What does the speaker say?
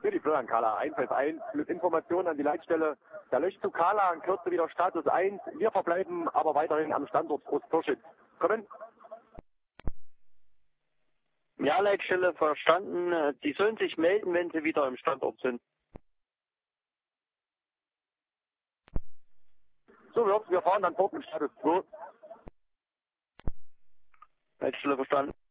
Für die Florian Kala 111 plus Information an die Leitstelle. Der Löschzug Kala in Kürze wieder Status 1. Wir verbleiben aber weiterhin am Standort Großpürschitz. Kommen. Ja, Leitstelle verstanden. Die sollen sich melden, wenn sie wieder im Standort sind. So wird's, wir fahren dann fort mit Status 2. Leitstelle verstanden.